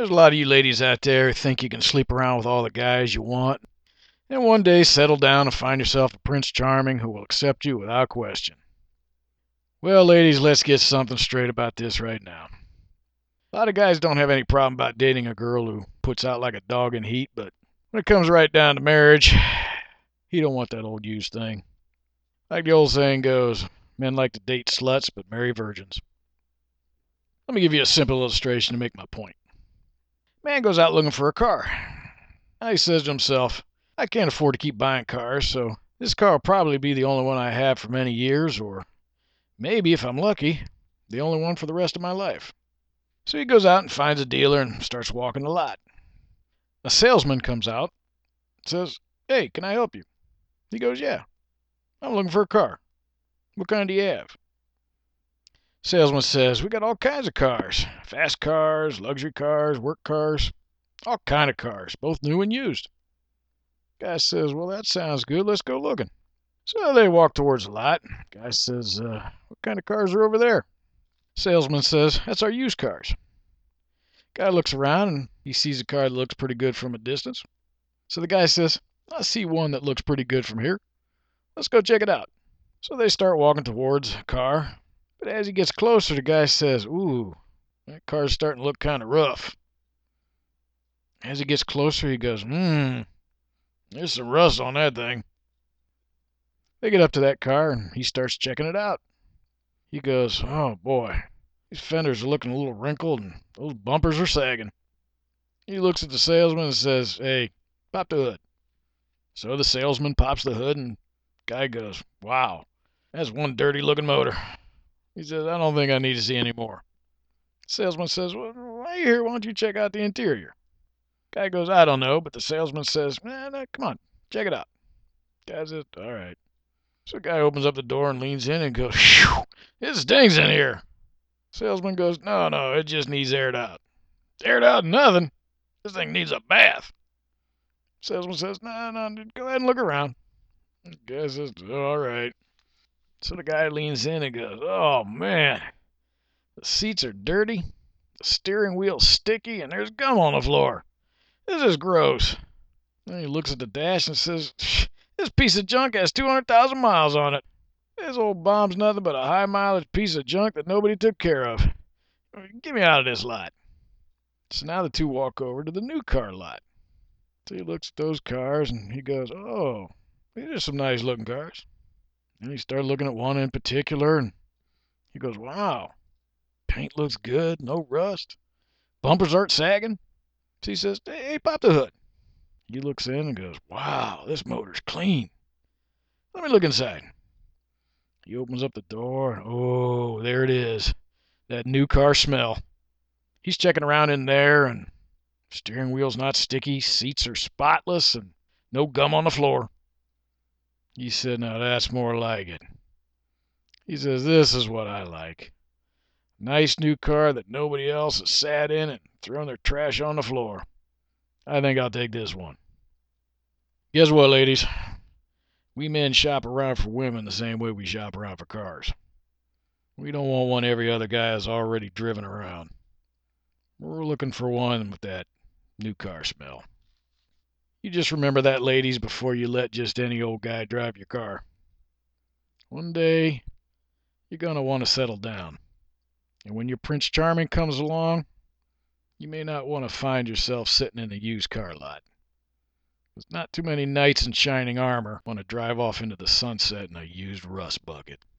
There's a lot of you ladies out there who think you can sleep around with all the guys you want, and one day settle down and find yourself a Prince Charming who will accept you without question. Well, ladies, let's get something straight about this right now. A lot of guys don't have any problem about dating a girl who puts out like a dog in heat, but when it comes right down to marriage, he don't want that old used thing. Like the old saying goes, men like to date sluts but marry virgins. Let me give you a simple illustration to make my point. Man goes out looking for a car. Now he says to himself, I can't afford to keep buying cars, so this car will probably be the only one I have for many years, or maybe, if I'm lucky, the only one for the rest of my life. So he goes out and finds a dealer and starts walking the lot. A salesman comes out and says, Hey, can I help you? He goes, Yeah, I'm looking for a car. What kind do you have? Salesman says, We got all kinds of cars. Fast cars, luxury cars, work cars, all kind of cars, both new and used. Guy says, Well, that sounds good. Let's go looking. So they walk towards the lot. Guy says, What kind of cars are over there? Salesman says, That's our used cars. Guy looks around and he sees a car that looks pretty good from a distance. So the guy says, I see one that looks pretty good from here. Let's go check it out. So they start walking towards the car. But as he gets closer, the guy says, Ooh, that car's starting to look kind of rough. As he gets closer, he goes, There's some rust on that thing. They get up to that car and he starts checking it out. He goes, Oh boy, these fenders are looking a little wrinkled and those bumpers are sagging. He looks at the salesman and says, Hey, pop the hood. So the salesman pops the hood and the guy goes, Wow, that's one dirty looking motor. He says, I don't think I need to see any more. The salesman says, Well, while you're here, why don't you check out the interior? Guy goes, I don't know, but the salesman says, Man, come on, check it out. Guy says, All right. So the guy opens up the door and leans in and goes, Phew, it stinks in here. Salesman goes, No, it just needs aired out. Aired out nothing. This thing needs a bath. Salesman says, No, go ahead and look around. The guy says, All right. So the guy leans in and goes, Oh, man. The seats are dirty, the steering wheel's sticky, and there's gum on the floor. This is gross. Then he looks at the dash and says, This piece of junk has 200,000 miles on it. This old bomb's nothing but a high-mileage piece of junk that nobody took care of. Get me out of this lot. So now the two walk over to the new car lot. So he looks at those cars and he goes, Oh, these are some nice-looking cars. And he started looking at one in particular and he goes, Wow, paint looks good, no rust. Bumpers aren't sagging. So he says, Hey, pop the hood. He looks in and goes, Wow, this motor's clean. Let me look inside. He opens up the door. Oh, there it is. That new car smell. He's checking around in there, and steering wheel's not sticky, seats are spotless, and no gum on the floor. He said, Now that's more like it. He says, This is what I like. Nice new car that nobody else has sat in and thrown their trash on the floor. I think I'll take this one. Guess what, ladies? We men shop around for women the same way we shop around for cars. We don't want one every other guy has already driven around. We're looking for one with that new car smell. You just remember that, ladies, before you let just any old guy drive your car. One day, you're going to want to settle down. And when your Prince Charming comes along, you may not want to find yourself sitting in a used car lot. There's not too many knights in shining armor want to drive off into the sunset in a used rust bucket.